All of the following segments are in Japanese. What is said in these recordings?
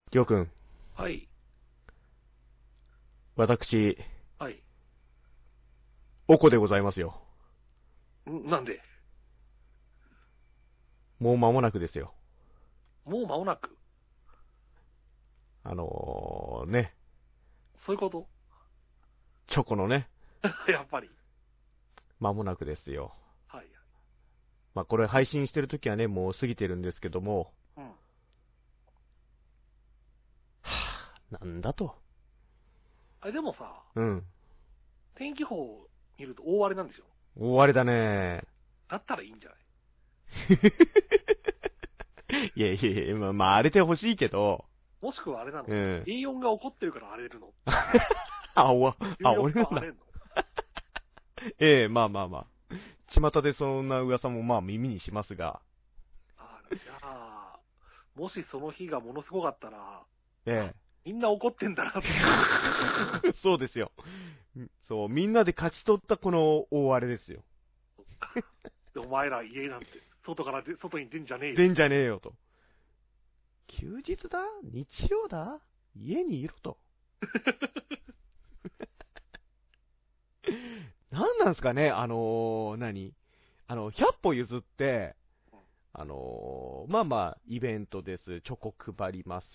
りょうくん、 はい。 私、 はい。 おこでございますよ。 なんで、 もう間もなくですよ。 もう間もなく。 ね、 そういうこと。 チョコのね、 やっぱり。 間もなくですよ。 はい。 まあ、これ配信してるときはね、もう過ぎてるんですけども、 うん。 なんだと。 でもさ、 うん。 天気予報見ると大荒れなんですよ。 終わりだね。 だったらいいんじゃない？ いやいやいや、まあ、荒れてほしいけど、 もしくはあれなの？ うん。 A4 が起こってるから荒れるの？ 俺なんだ。 14日は荒れんの？ ええ、まあまあまあ。巷でそんな噂もまあ耳にしますが、 じゃあ、もしその日がものすごかったら、 えみんな怒ってんだなって。 え。そうですよ。そう、みんなで勝ち取ったこの大荒れですよ。 でお前ら家なんて、外に出んじゃねえよ。 出んじゃねえよと。休日だ日曜だ家にいろと。なんなんすかね100歩譲って、まあまあ、イベントです、チョコ配ります、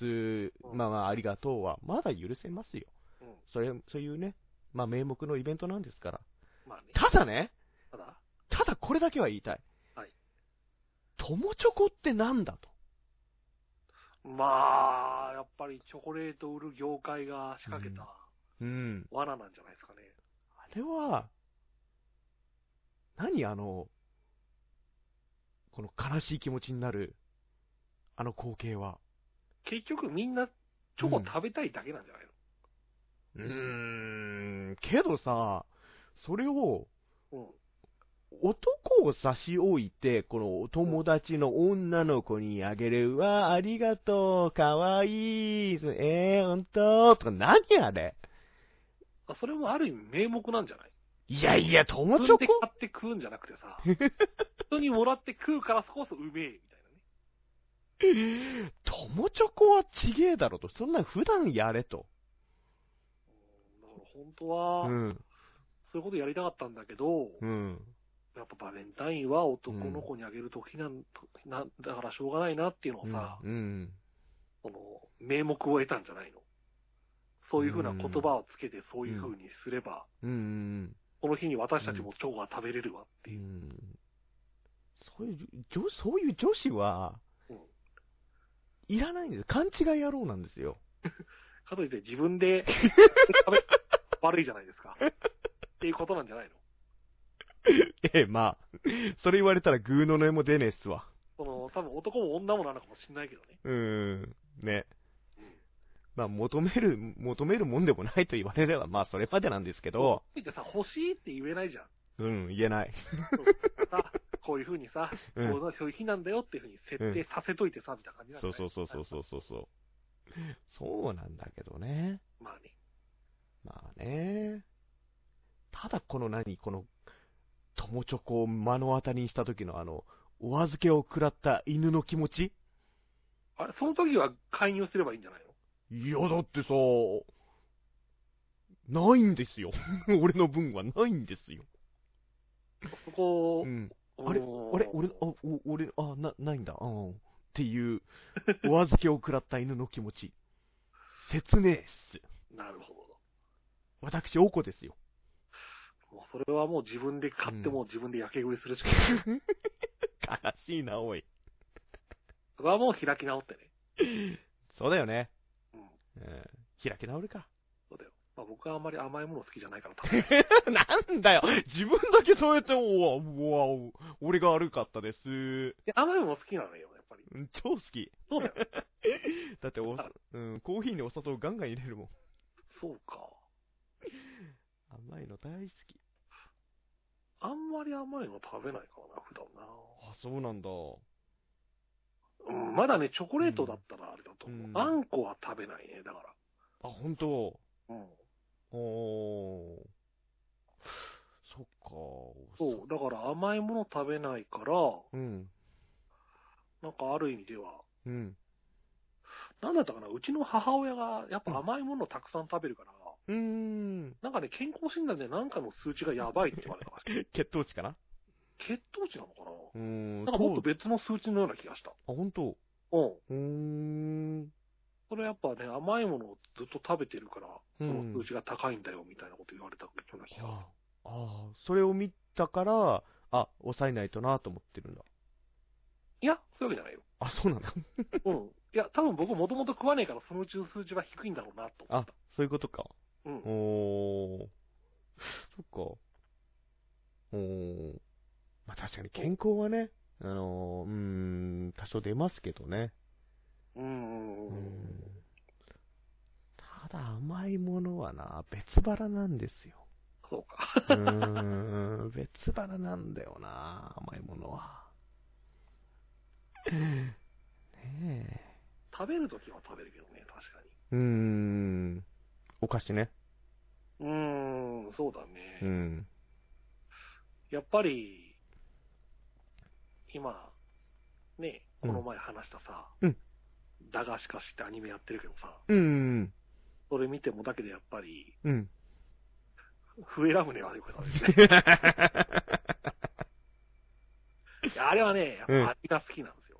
まあまあ、ありがとうは、まだ許せますよ。 うん。 そういうね、まあ名目のイベントなんですから。 まあね。 ただね、 ただ、 ただこれだけは言いたい。 はい。 友チョコってなんだと。 まあ、やっぱりチョコレート売る業界が仕掛けたうん。 罠なんじゃないですかね。 あれは、何この悲しい気持ちになる、あの光景は。 結局みんなチョコ食べたいだけなんじゃないけどさ、それを、 の？ 男を差し置いて、このおうん。うん。 友達の女の子にあげる、わ、ありがとう、かわいい、ほんととか、何あれ。 それもある意味名目なんじゃない？ いやいや、友チョコ自分で買って食うんじゃなくてさ、人にもらって食うからこそうめえ、みたい友チョコはちげえだろと。そんな普段やれと。 なね。だから本当は、 うん。 そういうことやりたかったんだけど、 うん。 やっぱバレンタインは男のうん。 子にあげる時だからしょうがないなっていうのをうん。 さ、 うん。 その、名目を得たんじゃないの？そういうふうな言葉をつけてそういうふうにすれば、 うん。 この日に私たちもチョコが食べれるわっていう。 うん。そういう女子は、 うん。 いらないんです。勘違い野郎なんですよ。 かといって自分で食べ、悪いじゃないですか。っていうことなんじゃないの？ まあ、それ言われたらグーの音も出ねえっすわ。 多分男も女もなのかもしれないけどね。 ね。 うん。 まあ、求めるもんでもないと言われれば、まあ、それまでなんですけど、 そう言ってさ、欲しいって言えないじゃん。 言えない。 そうさ、こういう風にさ、 うん。 そういう日なんだよっていう風に設定させといてさ、みたいな感じなんじそうゃない？ そう。そうなんだけどね。 まあね。 まあね。ただこの、友チョコを目の当たりにした時のお預けを食らった犬の気持ち。 その時は介入すればいいんじゃないいや、だってさ、ないんですよ。俺の分はないんですよ。 の？そこ、 うん。 うあれーん。 ないんだ。っていう、お預けを食らった犬の気持ち。切ねえっす。 なるほ私、おこですよ。 ど。もうそれはもう自分で買ってうん。 も自分で焼け食いするしかない。 悲しいな、おい。 それはもう開き直ってね。 そうだよね。 うん。 開き直るか。 そうだよ。まあ僕はあんまり甘いもの好きじゃないから多分。 なんだよ。自分だけそうやって、俺が悪かったです。 甘いもの好きなのよ、やっぱり。 超好き。 そうだよ。 だってコーヒーにお砂糖ガンガン入れるもん。 そうか。 甘いの大好き。 あんまり甘いの食べないからな、普段な。 あ、そうなんだ。 うん、まだね、チョコレートだったらあれだと思う。 うん。 あんこは食べないね、だかあ、本当。 ら。うん。 おー。そっか。 そう、だから甘いもの食べないから、 うん。 なんかある意味では、 うん。 なんだったかな、うちの母親がやっぱ甘いものをたくさん食べるから、なんかね、健康診断でなんかの数値がやばいって言われたらしい。 血糖値かな。 血糖値なのかな。 なんかもっと別の数値のような気がした。あ、 本当。 それやっぱね、甘いものをずっと食べてるから、その数値が高いんだよみたいなこと言われたような気がする。 それを見たから、抑えないとなと思ってるんだ。 いや、そういうわけじゃないよ。 そうなんだ。 いや、多分僕もともと食わねえからそのうちの数値は低いんだろうなと思った。 そういうことか。そっか。まあ確かに健康はね、多少出ますけどね。ただ甘いものはな、別腹なんですよ。 そうか。 別腹なんだよな、甘いものは。ねえ。 食べるときは食べるけどね、確かに。 お菓子ね。 そうだね。やっぱり、今、ね、この前話したさ、駄菓子菓子ってアニメやってるけどさ、それ見てもだけでやっぱり、笛ラムネはよく食べるね。あれはね、やっぱ味が好きなんですよ。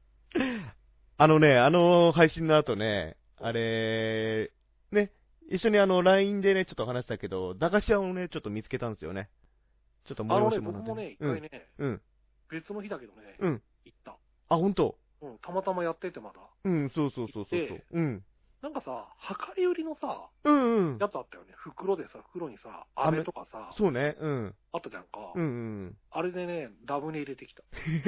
配信の後ね、あれ、ね、一緒にLINE でね、ちょっと話したけど、駄菓子屋をね、ちょっと見つけたんですよね。ちょっと催し物で。 僕もね、一回ね、別の日だけどね、行った。 本当？ たまたまやっててまだ。 そう。 なんかさ、量り売りのさ、やつあったよね。袋にさ、飴とかさ、 そうね、 あったじゃんか。あれでね、ラムネ入れてきた。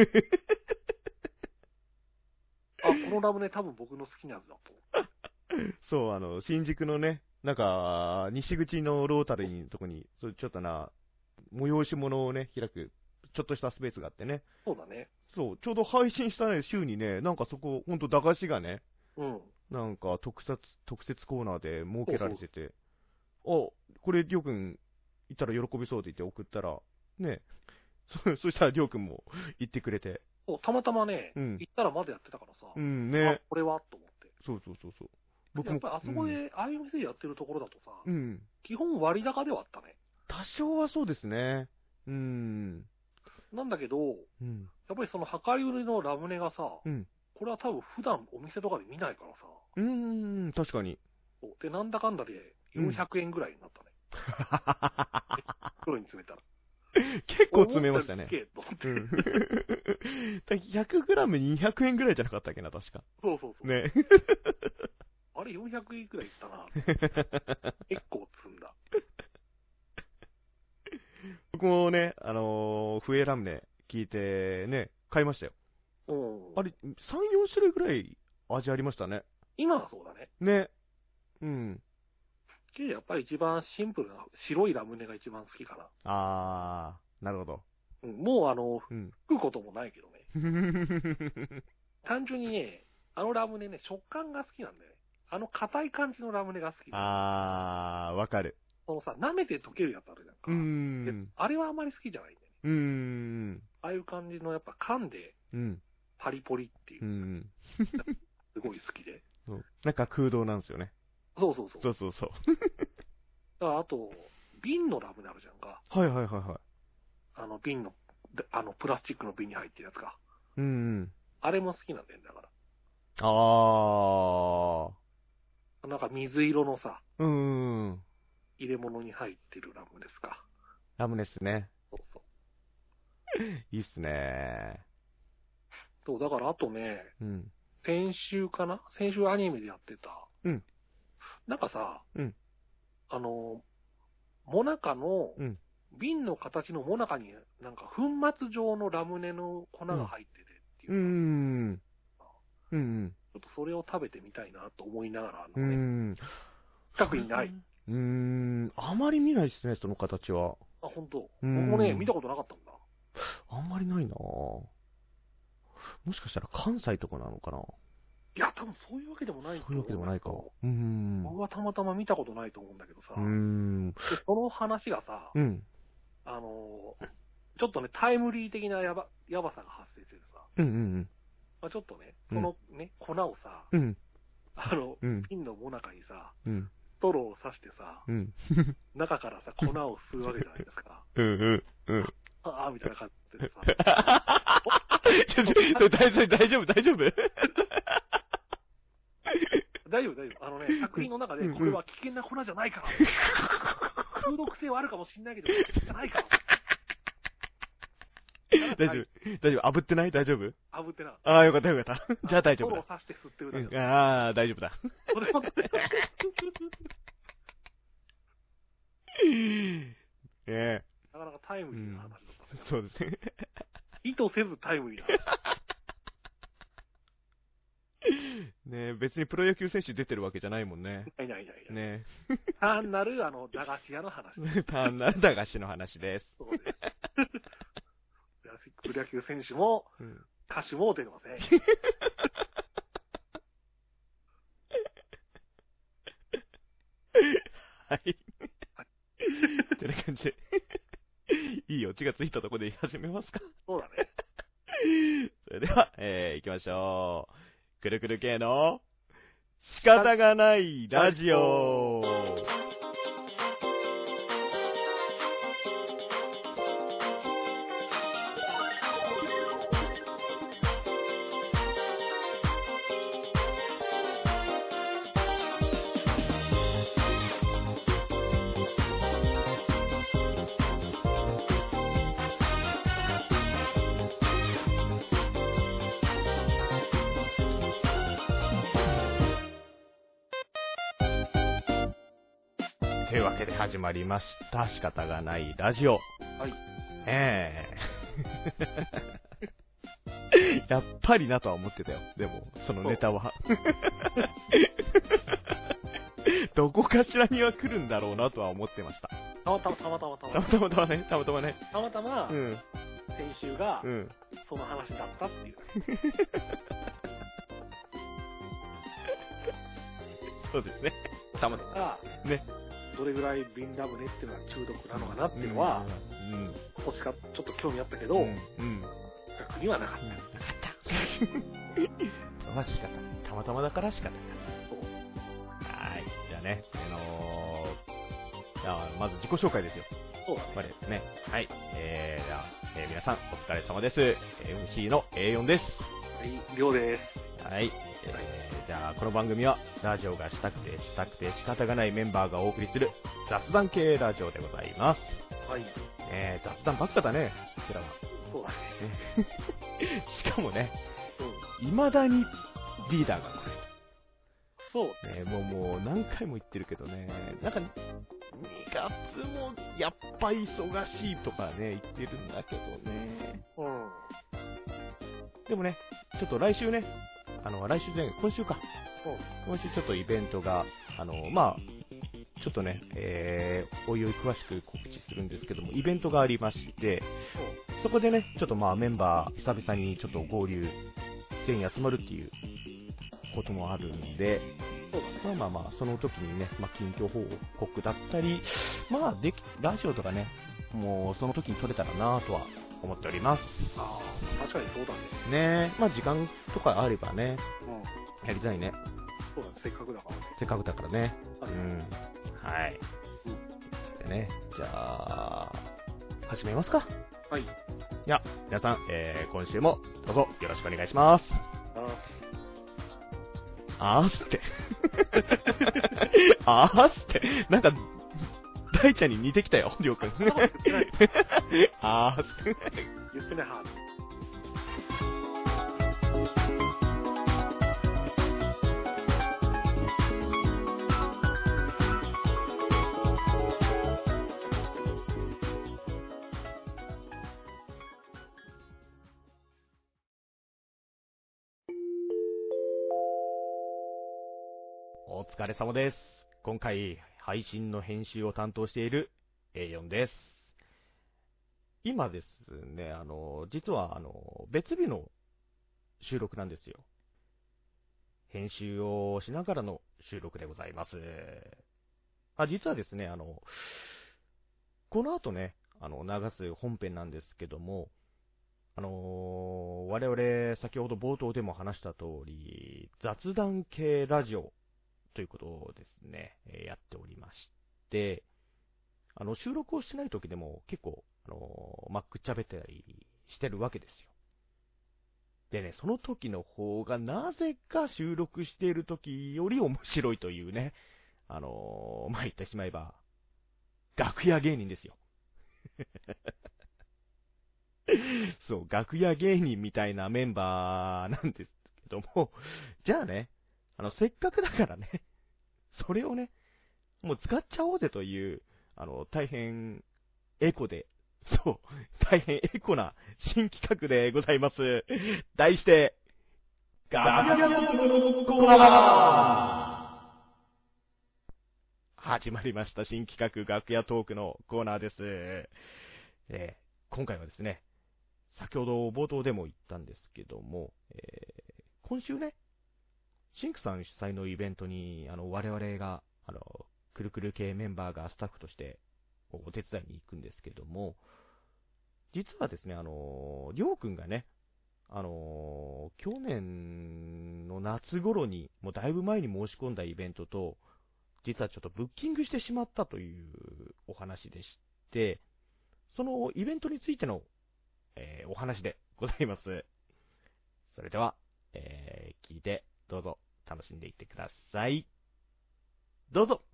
このラムネ多分僕の好きなやつだと。 そう、新宿のね、なんか、西口のロータリーのとこに、ちょっと催し物をね、開く、ちょっとしたスペースがあってね。 そうだね。 そう、ちょうど配信したね、週にね、なんかそこ、ほんと駄菓子がね、なんか特設コーナーで設けられてて、これ、りょうくん、行ったら喜びそうって言って送ったら、ね、そしたらりょうくんも行ってくれて。 たまたまね、行ったらまだやってたからさ、 ね。 これはと思って。 そう。 僕もやっぱりあそこで、ああいう店やってるところだとさ、 うん。 基本割高ではあったね。 多少はそうですね。 なんだけど、やっぱりその量り売りのラムネがさ、これは多分普段お店とかで見ないからさ。 確かに。 で、なんだかんだで400円ぐらいになったね。袋に詰めたら。 結構詰めましたね。 100g200 円ぐらいじゃなかったっけな、確か。 そう。 ね。 あれ400円くらいいったな。結構積んだ。 僕もね、笛ラムネ聞いてね、買いましたよ。あれ、3、4種類ぐらい味ありましたね。 今はそうだね。 ね。 やっぱり一番シンプルな白いラムネが一番好きかな。なるほど。 もう吹くこともないけどね。単純にね、ラムネね、食感が好きなんだよね。硬い感じのラムネが好き。 わかる。 そのさ、舐めて溶けるやつあるじゃんか。あれはあまり好きじゃないんだよね。ああいう感じのやっぱ噛んで、パリポリっていう。すごい好きで。 なんか空洞なんですよね。 そう。 そう。 あと、瓶のラムネあるじゃんか。 はい。 瓶の、プラスチックの瓶に入ってるやつか。あれも好きなんだよ、だから。なんか水色のさ、入れ物に入ってるラムネスか。 ラムネスね。 そう。 いいっすね。 そう、だからあとね、先週アニメでやってた。なんかさ、モナカの、瓶の形のモナカに、なんか粉末状のラムネの粉が入っててっていうさ。ちょっとそれを食べてみたいなと思いながら、近くにない。 あまり見ないですね、その形は。 本当。僕もね、見たことなかったんだ。 あんまりないなもしかしたら関西とかなのかな。 いや、多分そういうわけでもないと思う。 そういうわけでもないか。 僕はたまたま見たことないと思うんだけどさ。で、その話がさ、ちょっとね、タイムリー的なやばさが発生しててさ。ちょっとね、そのね、粉をさ、 瓶のもなかにさ、ストローを刺してさ、中からさ、粉を吸うわけじゃないですか。ああ、みたいな感じでさ。 大丈夫大丈夫作品の中で、これは危険な粉じゃないから。中毒性はあるかもしれないけど、じゃないから。 大丈夫。炙ってない大丈夫炙ってな。 ああ、よかったよかった。じゃあ大丈夫だ。 ストローを刺して吸ってるだけだ。 ああ、大丈夫だ。それもなかなかタイムリーな話だった。 そうですね。 意図せずタイムリーな話。 ね、別にプロ野球選手出てるわけじゃないもんね。 ない。 ね。 単なる、駄菓子屋の話。 単なる駄菓子の話です。 そうです。プロ野球選手も、歌手も出てません。 はい。ってな感じで。いいオチがついたところで始めますか。 そうだね。 それでは、行きましょう。くるくる系の仕方がないラジオ。というわけで始まりました。仕方がないラジオ。 はい。 やっぱりなとは思ってたよ。でも、そのネタは。どこかしらには来るんだろうなとは思ってました。 たまたまね。 たまたま、先週が、その話だったっていう。 そうですね。たまたま。ね。 どれぐらい瓶ラムネっていうのは中毒なのかなっていうのは、ここしかちょっと興味あったけど、逆にはなかった。 まあ仕方ない。たまたまだから仕方ない。はい。じゃあね、まず自己紹介ですよ。 そうだね。 まあですね。はい。じゃあ、皆さんお疲れ様です。MC の A4 です。 はい、りょうです。 はい。じゃあ、この番組は、ラジオがしたくて仕方がないメンバーがお送りする雑談系ラジオでございます。 はい。 雑談ばっかだね、こちらは。 そうだね。しかもね、未だにリーダーが来る。 そうね。もう何回も言ってるけどね、なんか、2月もやっぱ忙しいとかね、言ってるんだけどね。でもね、ちょっと来週ね、今週か。今週ちょっとイベントが、まあ、ちょっとね、おいおい詳しく告知するんですけども、イベントがありまして、そこでね、ちょっとまあメンバー、久々にちょっと合流、全員集まるっていうこともあるんで、まあ、その時にね、近況報告だったり、ラジオとかね、もうその時に撮れたらなとは思っております。 確かにそうだね。ね、時間とかあればね、やりたいね。 そうだね、せっかくだからね。 せっかくだからね。はい。でね、じゃあ、始めますか。 はい。 じゃあ、皆さん、今週もどうぞよろしくお願いします。あーすって。あーすって。なんか、大ちゃんに似てきたよ、りょうくん。あーすって。 言ってないはず。 お疲れ様です。今回、配信の編集を担当している A4 です。今ですね、実は別日の収録なんですよ。編集をしながらの収録でございます。実はですね、この後ね、流す本編なんですけども、 我々先ほど冒頭でも話した通り、雑談系ラジオということをですね、やっておりまして、収録をしない時でも結構、くっちゃべったりしてるわけですよ。でね、その時の方がなぜか収録している時より面白いというね、言ってしまえば、楽屋芸人ですよ。そう、楽屋芸人みたいなメンバーなんですけども、じゃあね、せっかくだからね、それをね、もう使っちゃおうぜという、大変エコで、そう、大変エコな新企画でございます。題して、楽屋トークのコーナー。始まりました新企画楽屋トークのコーナーです。今回はですね、先ほど冒頭でも言ったんですけども、今週ね、シンクさん主催のイベントに、我々が、くるくる系メンバーがスタッフとしてお手伝いに行くんですけども、実はですね、りょうくんがね、去年の夏頃に、もうだいぶ前に申し込んだイベントと、実はちょっとブッキングしてしまったというお話でして、そのイベントについての、お話でございます。それでは、聞いてどうぞ楽しんでいってください。どうぞ。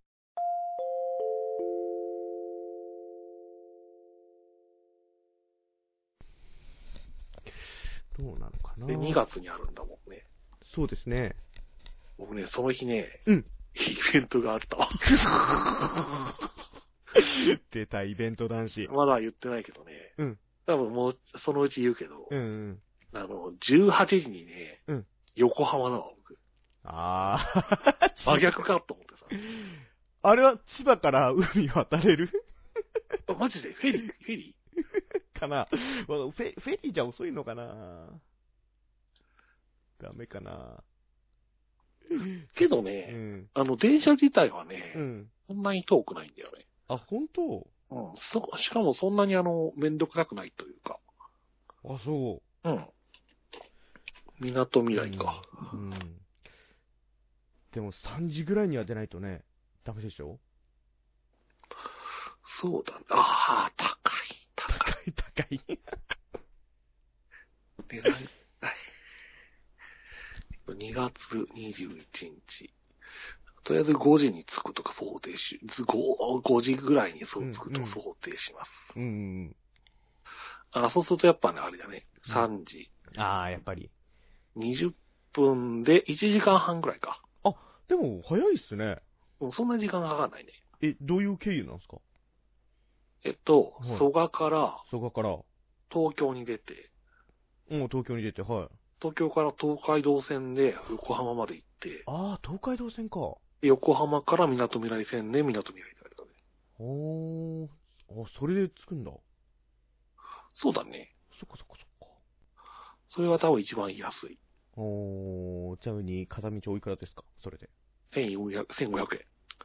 どうなのかな。 で、2月にあるんだもんね。 そうですね。 僕ね、その日ね、 イベントがあったわ。 出たイベント男子。 まだ言ってないけどね。多分もう、そのうち言うけど。18時にね、横浜だわ、僕。真逆かと思ってさ。 あれは千葉から海渡れるマジでフェリーかなフェリーじゃ遅いのかなダメかなけどね、電車自体はね、そんなに遠くないんだよね。 あ、本当？ しかもそんなにめんどくさくないというか。 あ、そう。 港未来か。 でも3時ぐらいには出ないとね、ダメでしょ？ そうだね。 高い。 狙いたい。2月21日。とりあえず5時に着くとか想定し、5時ぐらいに着くと想定します。そうするとやっぱね、あれだね。3時。 やっぱり。 20分で1時間半ぐらいか。 あ、でも早いっすね。 そんな時間かかんないね。 どういう経緯なんですか？ 蘇我から東京に出て。 東京に出て、はい。 東京から東海道線で横浜まで行って。 東海道線か。 横浜から港未来線で港未来だったね。 それで着くんだ。 そうだね。 そっか。 それは多分一番安い。 ちなみに片道おいくらですか？それで。 1500円。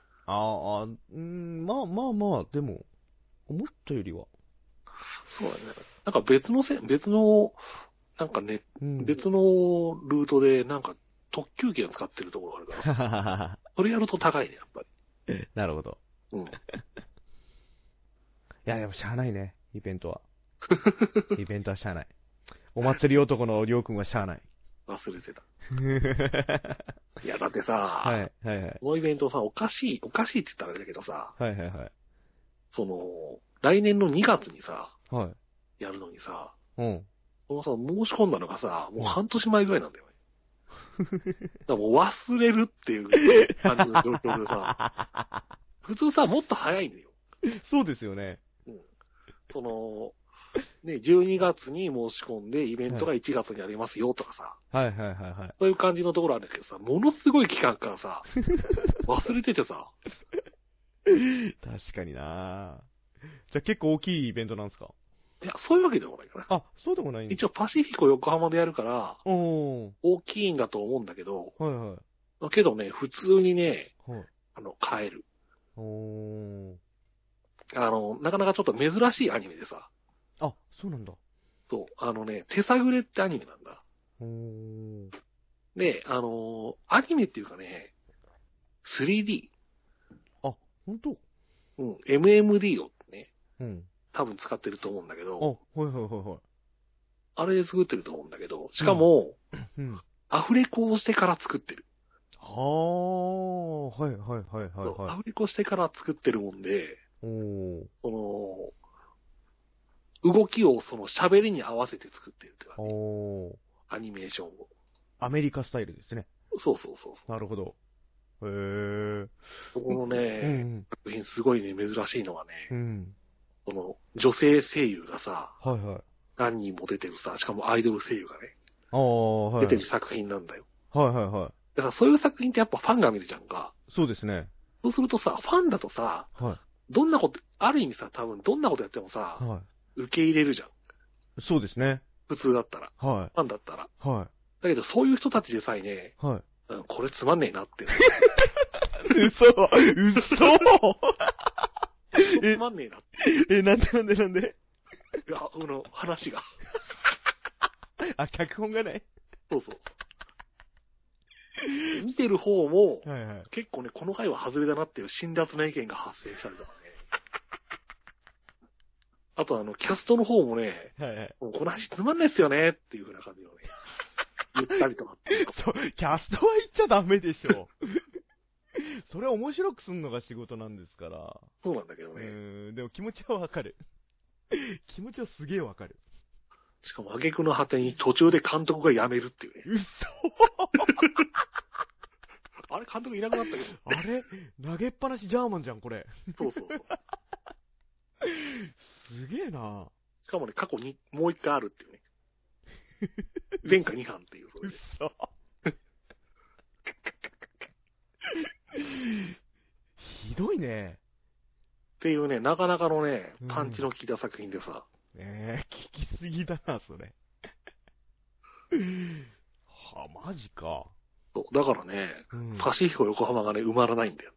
まあ、でも、思ったよりは。 そうだね。なんか別の、なんかね、別のルートで、なんか特急券を使ってるところがあるからさ。それやると高いね、やっぱり。 なるほど。いや、でもしゃあないね、イベントは。イベントはしゃあない。お祭り男のりょうくんはしゃあない。 忘れてた。いや、だってさ、このイベントさ、おかしいって言ったらあれだけどさ、来年の2月にさ、やるのにさ、申し込んだのがさ、もう半年前ぐらいなんだよね。だからもう忘れるっていう感じの状況でさ、普通さ、もっと早いんだよ。 そうですよね。 12月に申し込んで、イベントが1月にありますよとかさ。そういう感じのところあるんだけどさ、ものすごい期間からさ、忘れててさ。 確かになぁ。じゃあ結構大きいイベントなんですか？ いや、そういうわけでもないかな。 そうでもないん一応パシフィコ横浜でやるから、大きいんだと思うんだけど、けどね、普通にね、買える。なかなかちょっと珍しいアニメでさ。 そうなんだ。 そう、手探れってアニメなんだ。で、アニメっていうかね、3D。 あ、ほんと？ うん、MMD をね、 うん。 多分使ってると思うんだけど、 はいはいはいはい。 あれで作ってると思うんだけど、しかも、アフレコをしてから作ってる。 はいはいはいはい。 アフレコしてから作ってるもんで、動きをその喋りに合わせて作ってるって感じ。アニメーションを。 アメリカスタイルですね。 そうそうそう。 なるほど。へえ。 このね、作品すごいね、珍しいのはね、その女性声優がさ、 はいはい。 何人も出てるさ、しかもアイドル声優がね、 はい、 出てる作品なんだよ。 はいはいはい。 だからそういう作品ってやっぱファンが見るじゃんか。 そうですね。 そうするとさ、ファンだとさ、どんなこと、ある意味さ、多分どんなことやってもさ、受け入れるじゃん。 そうですね。 普通だったら。ファンだったら。だけどそういう人たちでさえね、これつまんねえなって。 嘘つまんねえなって。 なんでいや、話が。 脚本がない。 そう。見てる方も、結構ね、この回は外れだなっていう辛辣な意見が発生したりとかね。あとキャストの方もね、もうこの話つまんないっすよねっていう風な感じをね、言ったりとか。 そう、キャストは言っちゃダメでしょ。それ面白くすんのが仕事なんですから。 そうなんだけどね。 でも気持ちはわかる。気持ちはすげえわかる。 しかも挙句の果てに途中で監督が辞めるっていうね。 嘘あれ監督いなくなったけど。 あれ投げっぱなしジャーマンじゃん、これ。 そう。 すげえな。 しかもね、過去にもう一回あるっていうね。前回2巻っていう。 嘘ひどいね。 っていうね、なかなかのね、パンチの効いた作品でさ。 聞きすぎだな、それ。マジか。 そう、だからね、パシフィコ横浜がね、埋まらないんだよ。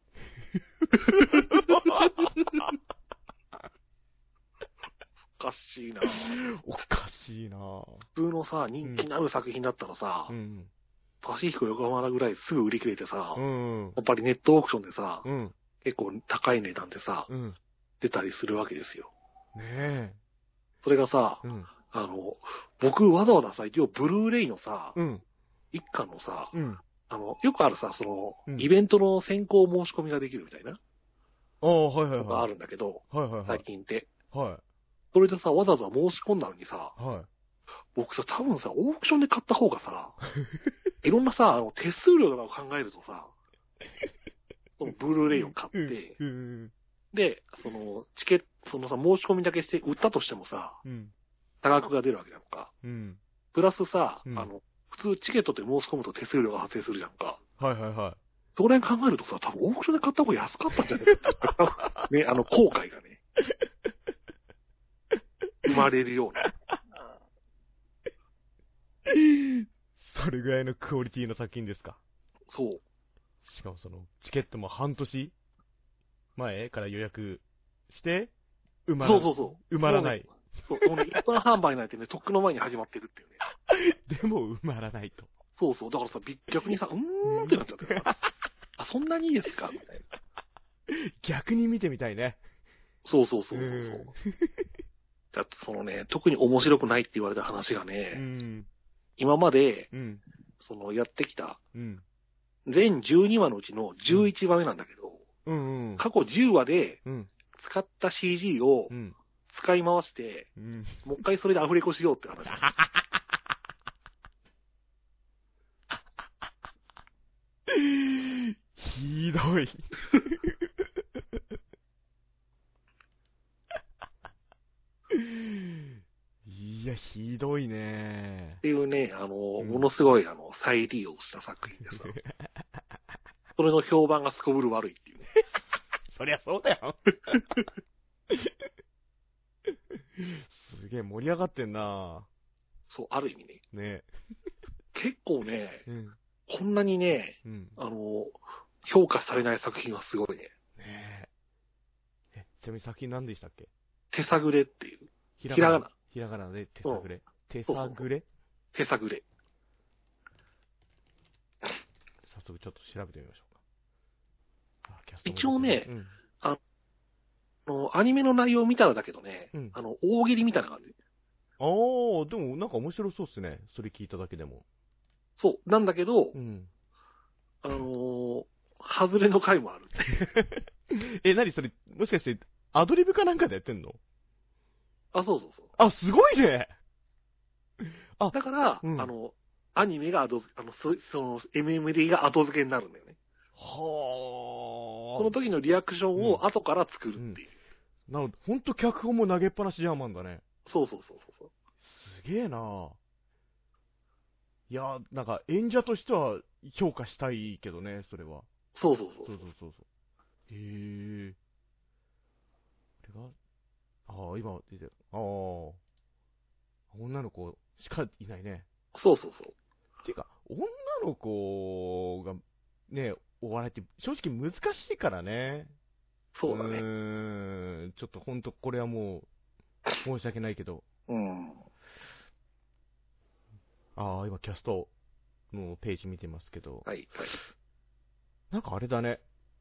おかしいなおかしいな普通のさ、人気のある作品だったらさ、パシフィコ横浜ぐらいすぐ売り切れてさ、やっぱりネットオークションでさ、結構高い値段でさ、出たりするわけですよ。 ねえ。 それがさ、僕わざわざさ、一応ブルーレイのさ、一巻のさ、よくあるさ、イベントの先行申し込みができるみたいな。があるんだけど、最近って。それでさ、わざわざ申し込んだのにさ、僕さ、多分さ、オークションで買った方がさ、いろんなさ、手数料とかを考えるとさ、そのブルーレイを買って、で、チケット、申し込みだけして売ったとしてもさ、差額が出るわけじゃんか。プラスさ、普通チケットって申し込むと手数料が発生するじゃんか。そこら辺考えるとさ、多分オークションで買った方が安かったんじゃないか。ね、後悔がね。生まれるような。 それぐらいのクオリティの作品ですか。 そう。 しかもチケットも半年前から予約して、埋まらない。 そう、もうね、一般販売なんてね、とっくの前に始まってるっていうね。でも埋まらないと。 そう、だからさ、逆にさ、ってなっちゃってさ、そんなにいいですかみたいな。 逆に見てみたいね。 そう。だって特に面白くないって言われた話がね、今まで、やってきた、全12話のうちの11話目なんだけど、過去10話で、使った CG を使い回して、もう一回それでアフレコしようって話。 ひどい。いや、ひどいね。 っていうね、ものすごい再利用した作品です。それの評判がすこぶる悪いっていうね。 そりゃそうだよ。すげえ盛り上がってんな。 そう、ある意味ね。 ね。 結構ね、こんなにね、評価されない作品はすごいね。 ねえ。ちなみに作品何でしたっけ？ 手探れっていう。ひらがな。 ひらがなで手探れ。手探れ手探れ。 早速ちょっと調べてみましょうか。 一応ね、アニメの内容を見たらだけどね、大喜利みたいな感じ。 ああ、でもなんか面白そうっすね。それ聞いただけでも。 そう。なんだけど、外れの回もある。 何それ、もしかして、アドリブかなんかでやってんの？ あ、そうそうそう。 あ、すごいね！ だから、アニメがMMD が後付けになるんだよね。 はあ。 その時のリアクションを後から作るっていう。 なるほど。ほんと脚本も投げっぱなしジャーマンだね。 そう。すげえな。いや、なんか演者としては評価したいけどね、それは。そう。へえ。これが、今出てる。女の子しかいないね。 そう。 っていうか、女の子がね、お笑いって正直難しいからね。 そうだね。 ちょっとほんとこれはもう、申し訳ないけど。今キャストのページ見てますけど。 はい。 なんかあれだね。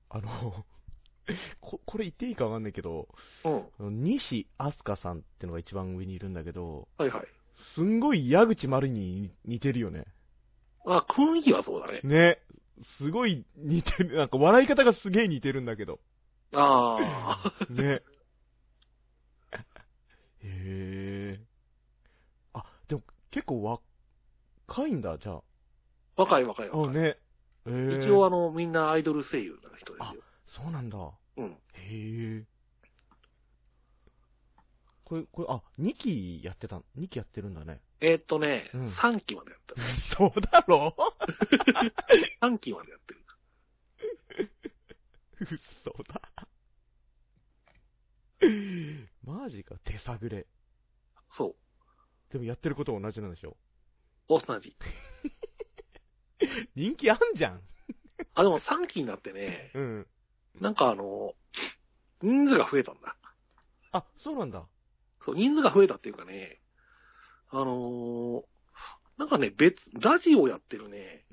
これ言っていいかわかんないけど、西飛鳥さんってのが一番上にいるんだけど、 はい。 すんごい矢口まりに似てるよね。 雰囲気はそうだね。 ね。すごい似てる。なんか笑い方がすげえ似てるんだけど。ね。へえ。でも結構若いんだ、じゃあ。 若い。 ね。 一応みんなアイドル声優な人ですよ。 そうなんだ。へえ。これ、2期やってるんだね。 3期までやった。 そうだろ 3期までやってる。 嘘だ。マジか、手探れ。 そう。 でもやってることは同じなんでしょ？ 同じ。 人気あんじゃん。 でも3期になってね、なんか人数が増えたんだ。 そうなんだ。 そう、人数が増えたっていうかね、なんかね、ラジオやってるね、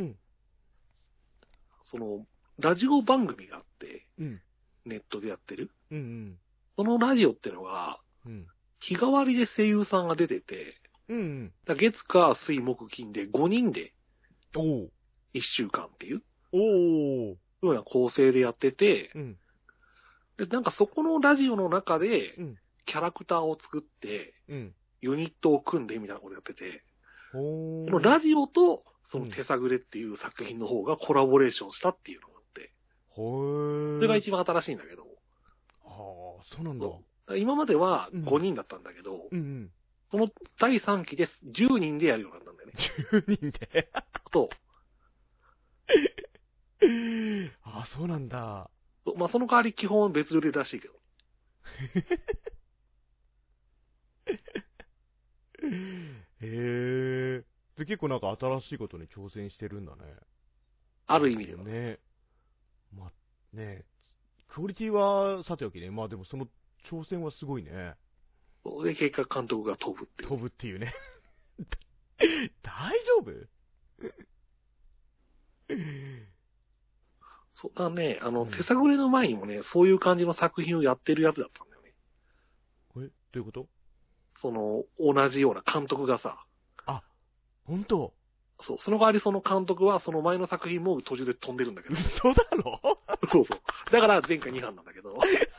ラジオ番組があって、ネットでやってる。そのラジオってのが、日替わりで声優さんが出てて、月火水木金で5人で、1週間っていう、ような構成でやってて、で、なんかそこのラジオの中で、キャラクターを作って、ユニットを組んでみたいなことやってて、このラジオと、その手探れっていう作品の方がコラボレーションしたっていうのがあって、それが一番新しいんだけど、 そうなんだ。 今までは5人だったんだけど、その第3期で10人でやるようになったんだよね。 10人でそう。 そうなんだ。 その代わり基本別売りらしいけど。 で、結構なんか新しいことに挑戦してるんだね。 ある意味では。 ね。クオリティはさておきね。でもその挑戦はすごいね。 で、結果監督が飛ぶっていうね。大丈夫？ そうだね、手探りの前にもね、そういう感じの作品をやってるやつだったんだよね。 どういうこと？ 同じような監督がさ。 本当？ そう、その代わりその監督はその前の作品も途中で飛んでるんだけど。 嘘だろ？ そう。だから前回2班なんだけど。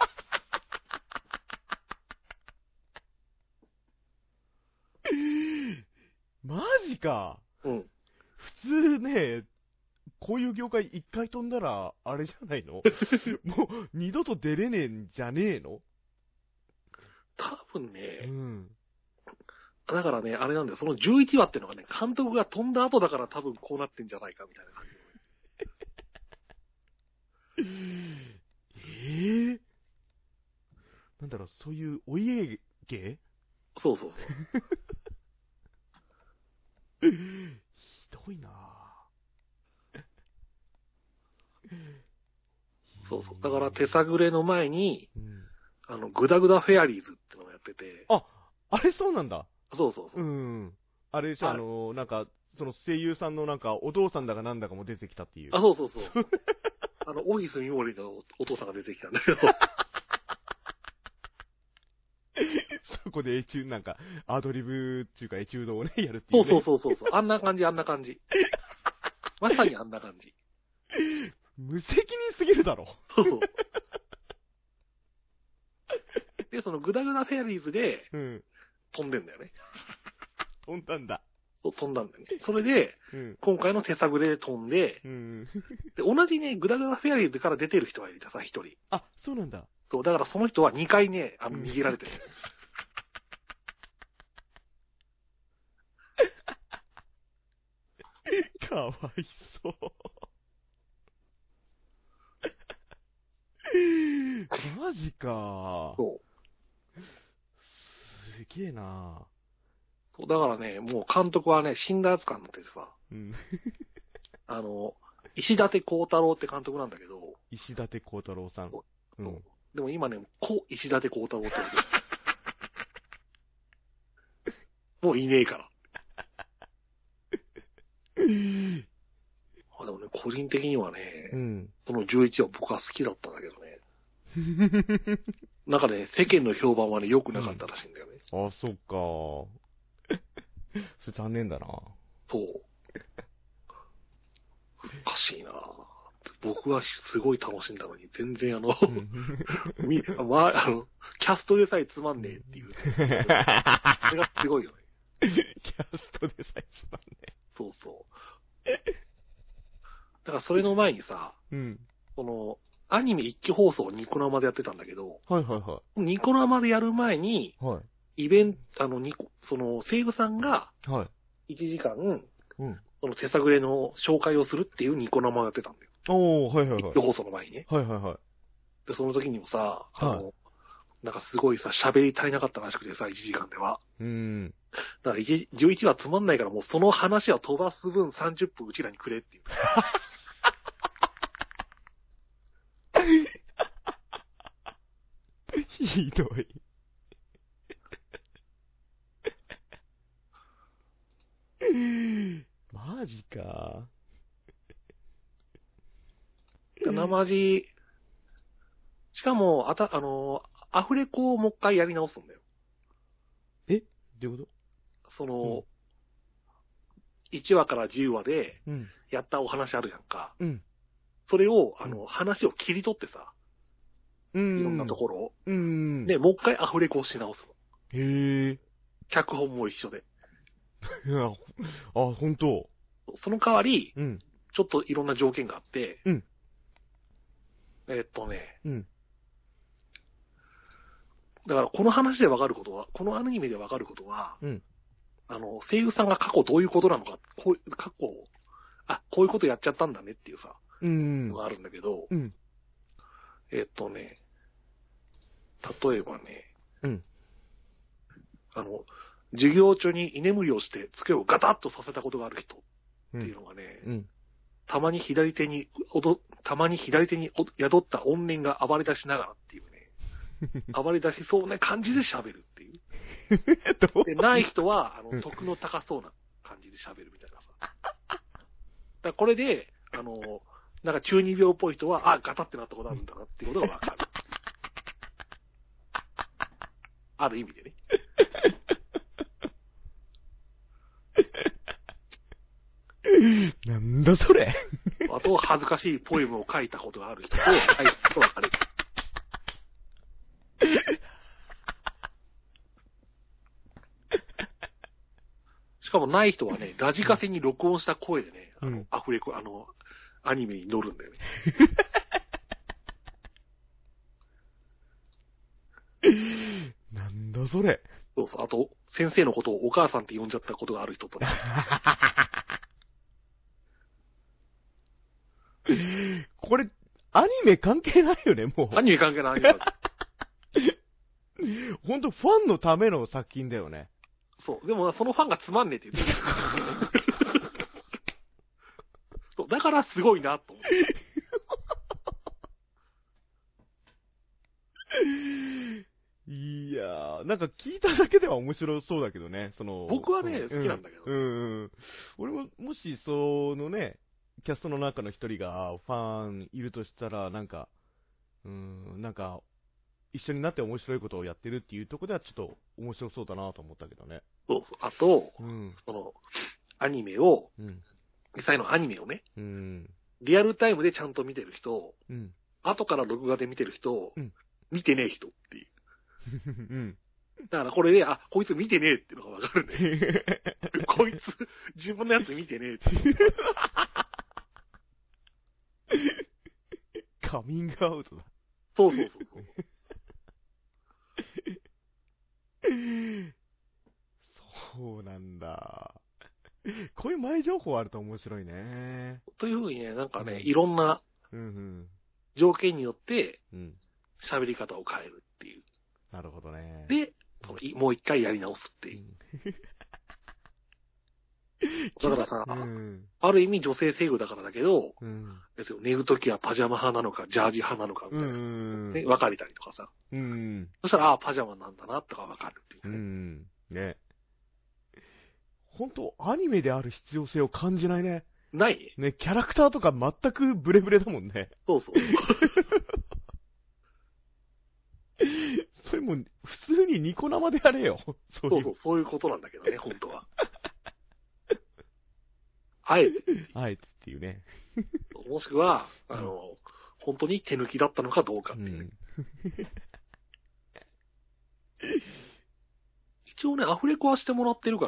マジか。 うん。 普通ね、こういう業界一回飛んだら、あれじゃないの？もう二度と出れねえんじゃねえの？ 多分ね、 うんだからね、あれなんだよ、その11話っていうのがね、監督が飛んだ後だから多分こうなってんじゃないかみたいな感じ。なんだろう、そういうお家芸？ そう。 ひどいなぁ。 そう。だから手探れの前に、グダグダフェアリーズってのをやってて。 あれそうなんだ。 そうそうそう。 うん。あれでしょ、なんか、その声優さんのなんか、お父さんだかなんだかも出てきたっていう。 あ、そうそうそう。大泉洋のお父さんが出てきたんだけど。 そこでなんか、アドリブっていうかエチュードをね、やるっていう、ね。 そう。あんな感じ。まさにあんな感じ。 無責任すぎるだろ。 そう。で、そのグダグダフェアリーズで、飛んでんだよね。 飛んだんだ。 そう、飛んだんだよね。それで、今回の手探りで飛んで、で、同じね、グダグダフェアリーズから出てる人がいたさ、一人。 あ、そうなんだ。 そう、だからその人は2回ね、逃げられてる。 かわいそう。マジか。 そう。 すげえな。 そう、だからね、もう監督はね、死んだやつかになっててさ。石立幸太郎って監督なんだけど。 石立幸太郎さん。 でも今ね、石立幸太郎って言われてる。もういねえから。でもね、個人的にはね、その11は僕は好きだったんだけどね。なんかね、世間の評判はね、良くなかったらしいんだよね。 あ、そっか。それ残念だな。 そう。おかしいな僕はすごい楽しんだのに、全然キャストでさえつまんねえっていう、ね。それがすごいよね。 キャストでさえつまんねえ。 そうそう。だからそれの前にさ、その、アニメ一期放送をニコ生でやってたんだけど、ニコ生でやる前に、イベント、その、声優さんが、1時間、その手探りの紹介をするっていうニコ生をやってたんだよ。一期放送の前にね。で、その時にもさ、なんかすごいさ、喋り足りなかったらしくてさ、1時間では。だから11話つまんないからもうその話は飛ばす分30分うちらにくれっていう。 ひどい。マジか。 生地、しかも、アフレコをもう一回やり直すんだよ。 え？どういうこと？ その、1話から10話で、やったお話あるじゃんか。それを、話を切り取ってさ、いろんなところを。で、もう一回アフレコをし直すの。 へえ。 脚本も一緒で。 あ、本当。 その代わり、ちょっといろんな条件があって、だからこの話でわかることは、このアニメでわかることは、声優さんが過去どういうことなのか、こういうことやっちゃったんだねっていうさ、のがあるんだけど、例えばね、授業中に居眠りをして机をガタッとさせたことがある人っていうのがね、たまに左手に宿った怨念が暴れ出しながらっていうね、暴れ出しそうな感じで喋るっていう。でない人は、徳の高そうな感じで喋るみたいなさ。だからこれで、なんか中二病っぽい人は、ガタってなったことあるんだなっていうことがわかる。ある意味でね。 なんだそれ。 あと、恥ずかしいポエムを書いたことがある人と、書いたことがわかる。しかもない人はね、ラジカセに録音した声でね、アフレコ、アニメに乗るんだよね。 なんだそれ。 そうそう。あと、先生のことをお母さんって呼んじゃったことがある人とね。 これ、アニメ関係ないよね、もう。 アニメ関係ない。 ほんとファンのための作品だよね。 そう。でも、そのファンがつまんねえって言ってる。そう。だからすごいな、と思って。 いややー、なんか聞いただけでは面白そうだけどね、 僕はね、好きなんだけど。 俺も、もし、そのね、キャストの中の一人がファンいるとしたら、なんか、なんか、一緒になって面白いことをやってるっていうところではちょっと面白そうだなと思ったけどね。 そうそう。あと、アニメを、実際のアニメをね、リアルタイムでちゃんと見てる人、後から録画で見てる人、見てねえ人っていう。だからこれで、こいつ見てねえっていうのがわかるね。こいつ、自分のやつ見てねえって。 カミングアウトだ。 そう。 そうなんだ。こういう前情報あると面白いね。 というふうにね、なんかね、いろんな条件によって喋り方を変えるっていう。 なるほどね。 で、もう一回やり直すっていう。だからさ、ある意味女性性具だからだけど、ですよ、寝るときはパジャマ派なのか、ジャージ派なのかみたいな。ね、分かれたりとかさ。そしたら、パジャマなんだなとか分かるっていう。 ね。ほんと、アニメである必要性を感じないね。 ないね、キャラクターとか全くブレブレだもんね。 そう。 それも、普通にニコ生でやれよ。 そういうことなんだけどね、本当は。あえてっていうね。 もしくは、本当に手抜きだったのかどうかっていう。一応ね、アフレコはしてもらってるから。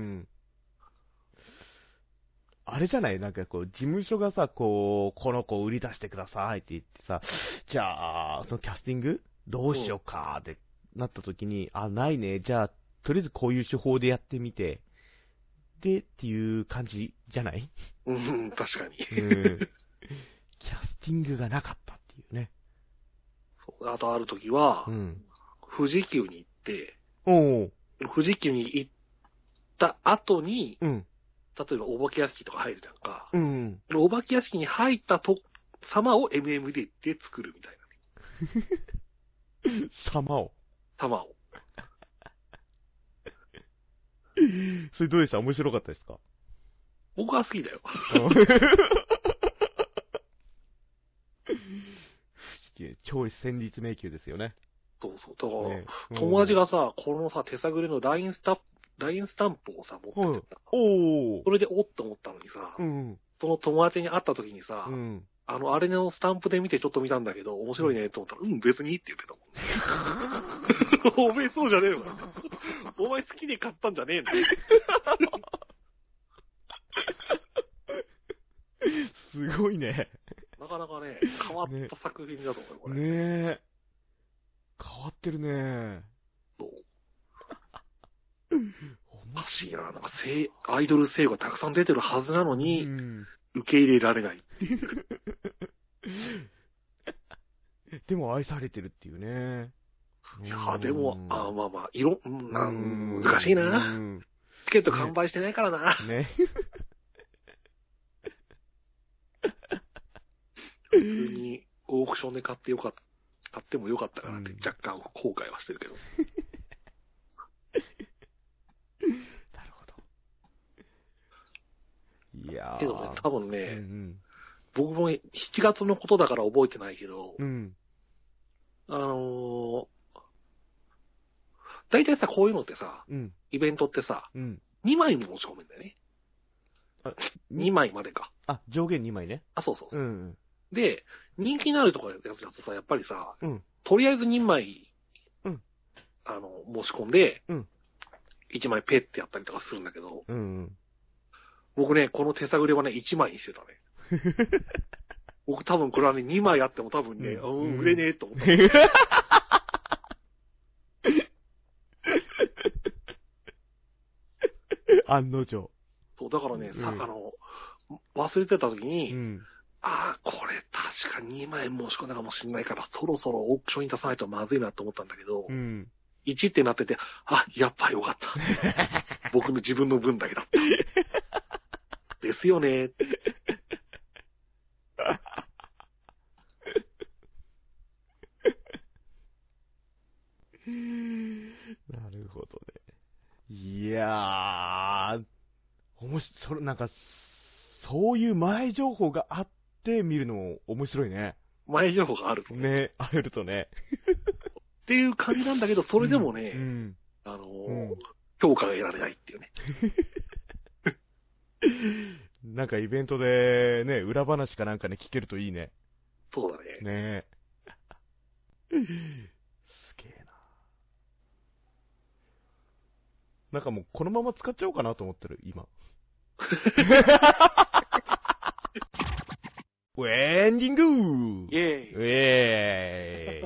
あれじゃないなんかこう、事務所がさ、この子を売り出してくださいって言ってさ、じゃあ、そのキャスティングどうしようかってなった時に、ないね。じゃあ、とりあえずこういう手法でやってみて、で、っていう感じじゃない？ 確かに。 キャスティングがなかったっていうね。 そう、あとある時は、富士急に行って、富士急に行った後に、例えばお化け屋敷とか入るじゃんか。お化け屋敷に入った様を MMD で作るみたいな、ね。様を。それどうでした？面白かったですか？ 僕は好きだよ。 超戦慄迷宮ですよね。 そう。だから、友達がさ、このさ、手探りの LINE スタンプをさ、持っててさ、それでおって思ったのにさ、その友達に会った時にさ、あれのスタンプで見てちょっと見たんだけど、面白いねと思ったら、別にって言ってたもん。おめえそうじゃねえのか。お前好きで買ったんじゃねえんだよ。 すごいね。 なかなかね、変わった作品だと思うよ、これ。 ねえ。変わってるね。 そう。おかしいな。なんかアイドル声がたくさん出てるはずなのに、受け入れられないっていう。 でも愛されてるっていうね。 いや、でも、まあ、難しいな。チケット完売してないからな。 ね。 普通にオークションで買ってもよかったかなって若干後悔はしてるけど。 なるほど。いやー。 けどね、多分ね、僕も7月のことだから覚えてないけど、大体さ、こういうのってさ、イベントってさ、2枚に持ち込めんだよね。2枚までか。 上限2枚ね。 そう。で、人気のあるところのやつだとさ、やっぱりさ、とりあえず2枚、申し込んで、1枚ペッてやったりとかするんだけど、僕ね、この手探りはね、1枚にしてたね。僕多分これはね、2枚あっても多分ね、売れねえと思った。 案の定。 そう、だからね、忘れてた時に、これ確か2枚申し込んだかもしれないから、そろそろオークションに出さないとまずいなと思ったんだけど、1ってなってて、やっぱよかった。僕の自分の分だけだった。ですよね。 なんか、そういう前情報があって見るのも面白いね。 前情報があるとね。ね、あるとね。 っていう感じなんだけど、それでもね、評価が得られないっていうね。 なんかイベントでね、裏話かなんかね、聞けるといいね。 そうだね。 ねえ。すげえな。なんかもうこのまま使っちゃおうかなと思ってる、今。エンディングイェーイイェ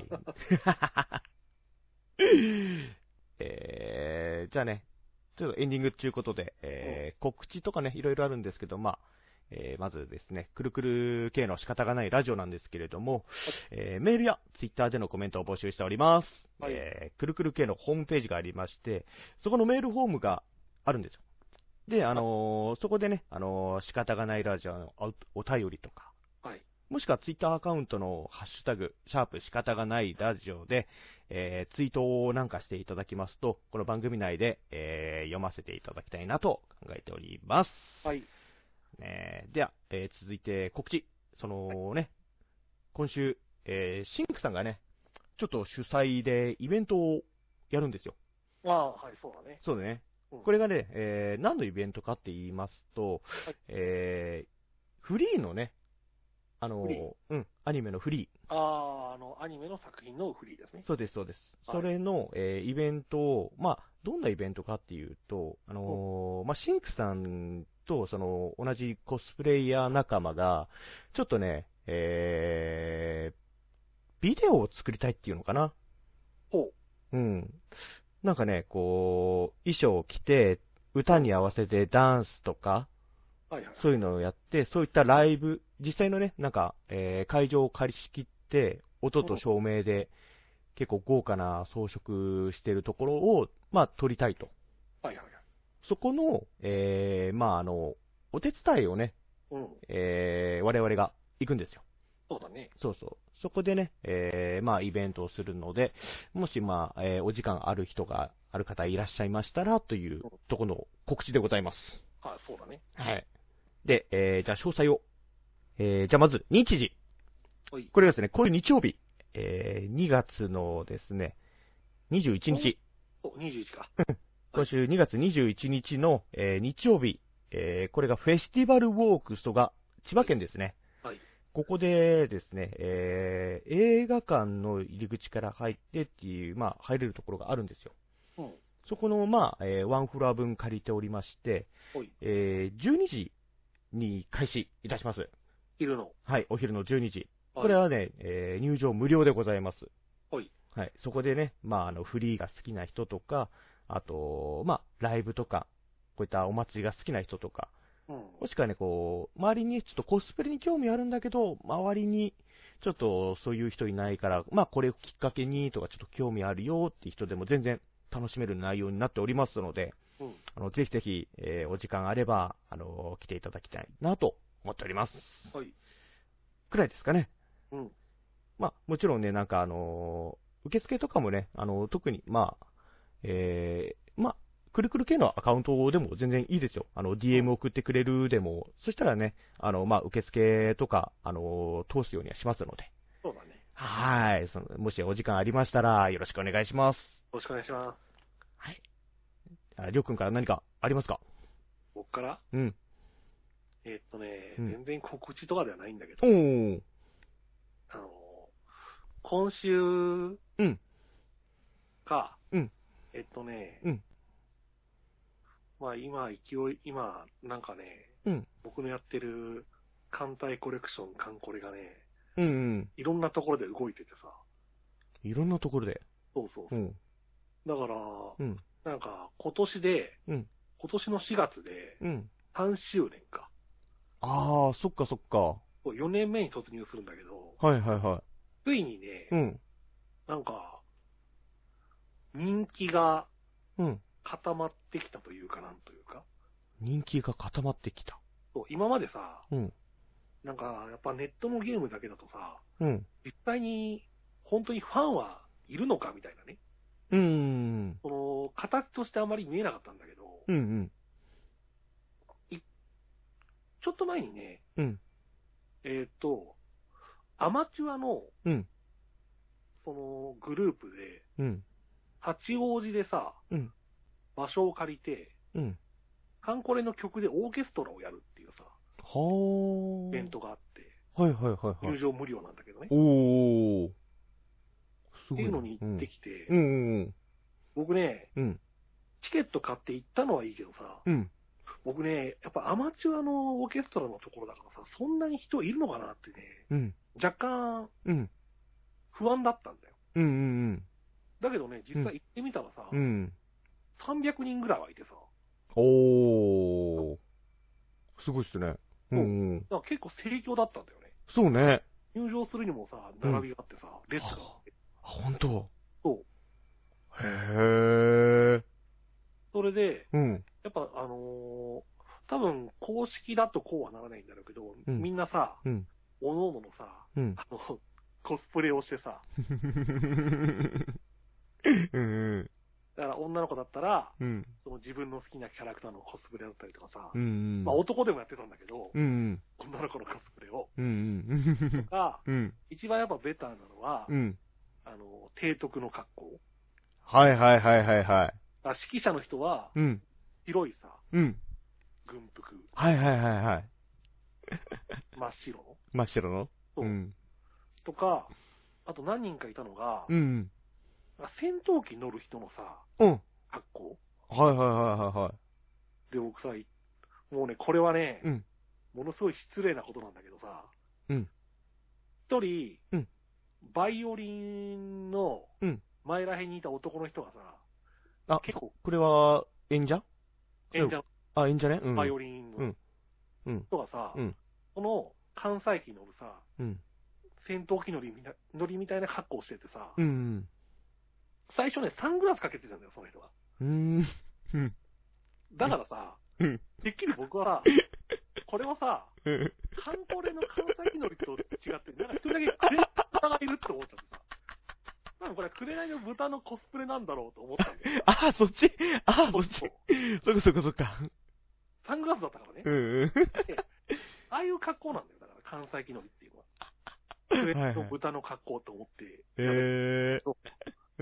ーイじゃあね、ちょっとエンディングっていうことで、告知とかね、いろいろあるんですけど、まあ、まずですね、くるくる系の仕方がないラジオなんですけれども、メールやツイッターでのコメントを募集しております。 はい、 くるくる系のホームページがありまして、そこのメールフォームがあるんですよ。で、そこでね、仕方がないラジオのお便りとか、 はい、 もしくはツイッターアカウントのハッシュタグ、シャープ仕方がないラジオで、ツイートをなんかしていただきますと、この番組内で、読ませていただきたいなと考えております。 はい。 では、続いて告知。今週、シンクさんがね、ちょっと主催でイベントをやるんですよ。 ああ、はい、そうだね。 そうだね。これがね、何のイベントかって言いますと、 はい、 フリーのね、アニメのフリー。アニメの作品のフリーですね。 そうです、そうです。 はい、 それの、イベントを、まあ、どんなイベントかっていうと、シンクさんと、同じコスプレイヤー仲間が、ちょっとね、ビデオを作りたいっていうのかな。 ほう。なんかね、衣装を着て、歌に合わせてダンスとか、 はいはい、 そういうのをやって、そういったライブ、実際のね、なんか、会場を借りし切って、音と照明で、結構豪華な装飾してるところを、まあ、撮りたいと。 はいはいはい。 そこの、お手伝いをね、我々が行くんですよ。 そうだね。 そうそう。そこでね、イベントをするので、もし、お時間ある方いらっしゃいましたら、というところの告知でございます。 はい、そうだね。 はい。で、じゃあ詳細を。じゃあまず、日時。 はい。 これがですね、今週日曜日、2月のですね、21日。 21か。 今週2月21日の、日曜日、これがフェスティバルウォークスが千葉県ですね。 はい。 ここでですね、映画館の入り口から入ってっていう、入れるところがあるんですよ。そこの、ワンフロア分借りておりまして、12時に開始いたします。はい、お昼の12時。これはね、入場無料でございます。 はい。 はい、そこでね、フリーが好きな人とか、あと、ライブとか、こういったお祭りが好きな人とか、もしくはね、周りにちょっとコスプレに興味あるんだけど、周りにちょっとそういう人いないから、これをきっかけにとかちょっと興味あるよっていう人でも全然楽しめる内容になっておりますので、ぜひぜひ、お時間あれば、来ていただきたいなと思っております。 はい。 くらいですかね。もちろんね、なんか受付とかもね、特に、くるくる系のアカウントでも全然いいですよ。DM 送ってくれるでも、そしたらね、受付とか、通すようにはしますので。 そうだね。 はい。もしお時間ありましたら、よろしくお願いします。よろしくお願いします。 はい。りょうくんから何かありますか？ 僕から？ うん。 全然告知とかではないんだけど。今週か、今、なんかね、僕のやってる艦隊コレクション、カンコレがね、いろんなところで動いててさ。 いろんなところで？ そうそうそう。だから、なんか今年の4月で、3周年か。 ああ、そっかそっか。 4年目に突入するんだけど、 はいはいはい。 ついにね、なんか、人気が固まってきたというかなんというか。 人気が固まってきた。 そう、今までさ、なんか、やっぱネットのゲームだけだとさ、実際に本当にファンはいるのかみたいなね。形としてあまり見えなかったんだけど、一ちょっと前にね、 うん。 アマチュアの、 うん。 その、グループで、 うん。 八王子でさ、 うん。 場所を借りて、 うん。 カンコレの曲でオーケストラをやるっていうさ、 はイベントがあって、 はいはいはいはい。 入場無料なんだけどね。 おー。すごいな。 っていうのに行ってきて、 うんうんうん。 僕ね、 うん。 チケット買って行ったのはいいけどさ、 うん。 僕ね、やっぱアマチュアのオーケストラのところだからさ、そんなに人いるのかなってね、 うん。 若干うん。 不安だったんだよ。 うんうんだけどね、実際行ってみたらさ、 うん。うん。 300人ぐらいはいてさ、 おー。すごいっすね。うんうん。 だから結構盛況だったんだよね。 そうね。 入場するにもさ、並びがあってさ、列があって。 あ、ほんと。 そう。 へー。 それで、 うん。 やっぱ多分公式だとこうはならないんだろうけど、 うん。 みんなさ、 うん。 おのおののさ、 うん。 コスプレをしてさ、 うん。 だから女の子だったら、 うん。 その自分の好きなキャラクターのコスプレだったりとかさ、 うん。 まあ男でもやってたんだけど、 うん。 女の子のコスプレを。 うん。 とか、 うん。 一番やっぱベターなのは、 うん。 提督の格好。 はいはいはいはいはい。 指揮者の人は、 うん。 白いさ、 うん。 軍服。 はいはいはいはい。 真っ白の。 真っ白のそう。 うん。 とか、あと何人かいたのが、 うん。 戦闘機乗る人のさ、 うん。 格好。 はいはいはいはいはい。 で、僕さ、もうね、これはね、 うん。 ものすごい失礼なことなんだけどさ、 うん。 一人、 うん。 バイオリンのうん。 前らへんにいた男の人がさ、 あ、 結構、 これは、演者演者、 あ、演者ね。うん。 バイオリンのうん。 人がさ、 うん。 この関西機乗るさ、 うん。 戦闘機乗りみたいな格好をしててさ、 うん。 最初ね、サングラスかけてたんだよ、その人が。 うん。うん。 だからさ、 うん。 てっきり僕はさ、これはさ、カンコレの関西機乗りと違って、なんか一人だけクレ豚がいるって思っちゃってさ。なんかこれは紅の豚のコスプレなんだろうと思ったんだよ。 あ、そっちあ、そっち。 そうそっかそっかそっか。 サングラスだったからね。 うん。 ああいう格好なんだよ、だから関西機乗りっていうのは。紅の豚の格好と思ってうん。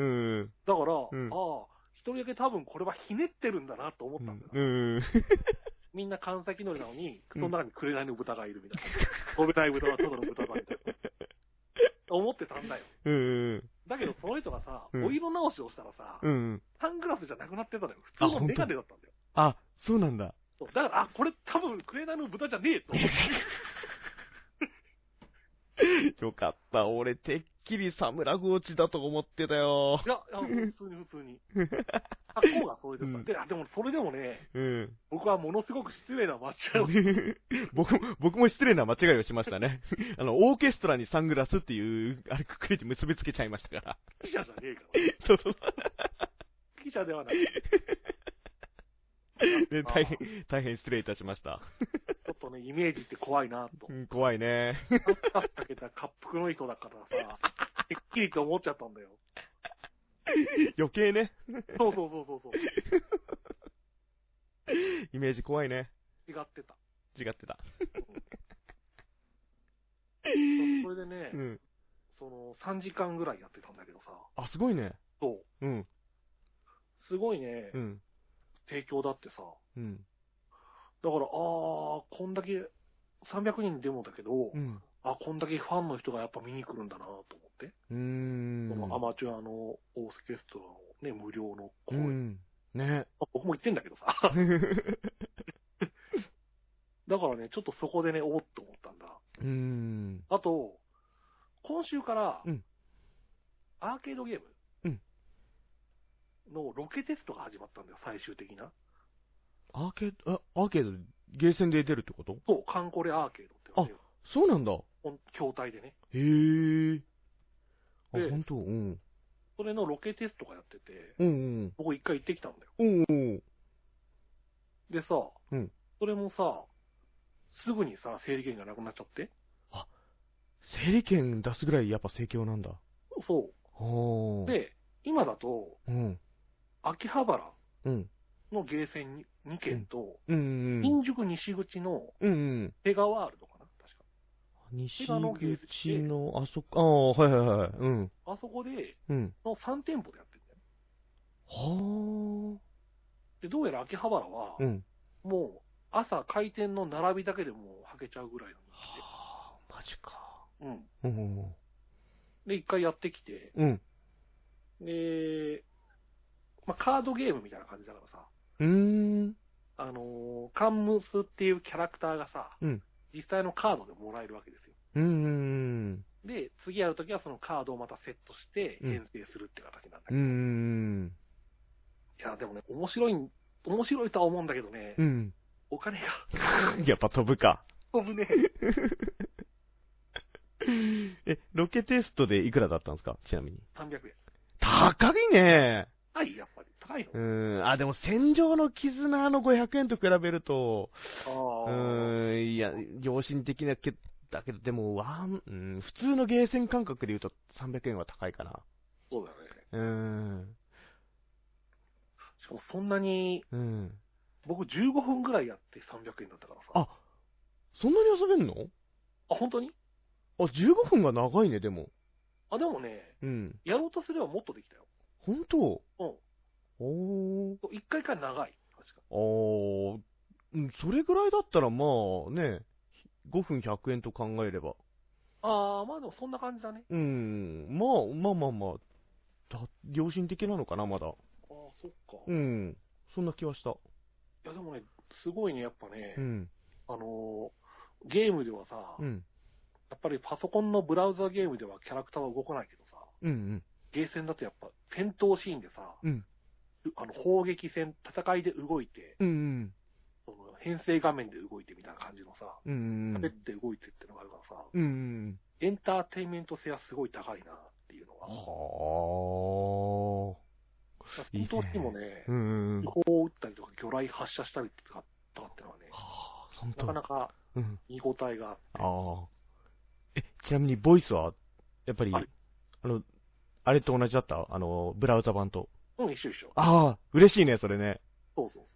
だから、 うん、 ああ、一人だけ多分これはひねってるんだなと思ったんだよ。 うん。 みんな関西機乗りなのに、その中に紅の豚がいるみたいな。飛べない豚はただの豚だみたいな。思ってたんだよ。 うん。 だけどその人がさ、 うんお色直しをしたらさ、 うん。 サングラスじゃなくなってたのよ。普通のメガネだったんだよ。 あ、そうなんだ。 そうだから、あ、これ多分紅の豚じゃねえと思って。 よかった。俺、てっきりサムラゴーチだと思ってたよ。 いや、普通に。格好がそれでさ、でもそれでもね、 うん。 僕はものすごく失礼な間違いを僕も失礼な間違いをしましたね。オーケストラにサングラスっていう、あれくくりで結びつけちゃいましたから。 記者じゃねえから。 そうそう。 記者ではない。 ね、大変失礼いたしました。 ちょっとね、イメージって怖いなと。 怖いね。 かけた滑覆の人だからさ、てっきりって思っちゃったんだよ。 余計ね。 そう。 イメージ怖いね。 違ってた。それでね、その3時間ぐらいやってたんだけどさ。 あ、すごいね。 そう。すごいね、提供だってさ。だから、こんだけ、300人デモだけど、こんだけファンの人がやっぱ見に来るんだなと思って。そのアマチュアのオーケストラのね、無料の公演。 ね。 僕も行ってんだけどさ。だからね、ちょっとそこでね、おっと思ったんだ。あと、今週から、アーケードゲームのロケテストが始まったんだよ、最終的な。 アーケード、ゲーセンで出るってこと？ そう、カンコレアーケードって言われる。 あ、そうなんだ。 筐体でね。 へぇー。 で、 ほんと？ それのロケテストがやってて、僕一回行ってきたんだよ。 でさ、それもさ、すぐにさ、整理券がなくなっちゃって。 あ、整理券出すぐらいやっぱ盛況なんだ。 そう。で、今だと、秋葉原のゲーセン2軒と、 新宿西口の、 ペガワールドかな確か。 西口の、あそこ、はいはいはい。 あそこで、の3店舗でやってるんだよ。 はあ。で、どうやら秋葉原は、もう、朝開店の並びだけでもうはけちゃうぐらいの人気で。 はあ、マジか。 で、一回やってきて、で、カードゲームみたいな感じだからさ、カンムスっていうキャラクターがさ、実際のカードでもらえるわけですよ。で、次やるときはそのカードをまたセットして編成するって形なんだけど。いや、でもね、面白いとは思うんだけどね、お金が。 やっぱ飛ぶか。 飛ぶね。 ロケテストでいくらだったんですかちなみに。 300円。 高いね。 はい、やっぱり。高いの？ でも戦場の絆の500円と比べると、いや、良心的なだけど、でも、普通のゲーセン感覚で言うと300円は高いかな。 そうだね。しかもそんなに、僕15分ぐらいやって300円だったからさ。 あ、そんなに遊べんの？ あ、本当に？ あ、15分が長いね、でも。 あ、でもね、やろうとすればもっとできたよ。 本当？ 1回か長い。確か。 それぐらいだったらまあね、5分100円と考えれば。 まあでもそんな感じだね。 まあ、良心的なのかな、まだ。 そっか。 そんな気はした。いやでもね、すごいね、やっぱね、ゲームではさ、やっぱりパソコンのブラウザゲームではキャラクターは動かないけどさ、ゲーセンだとやっぱ戦闘シーンでさ、砲撃戦、戦いで動いて、その編成画面で動いてみたいな感じのさ、滑って動いてってのがあるからさ、エンターテインメント性はすごい高いなっていうのが。戦闘シーンもね、砲を撃ったりとか魚雷発射したりとかってのはね、なかなか見応えがあって。 ちなみにボイスは、やっぱり、あれと同じだったブラウザ版と。 一緒。 嬉しいね、それね。 そう。ちょ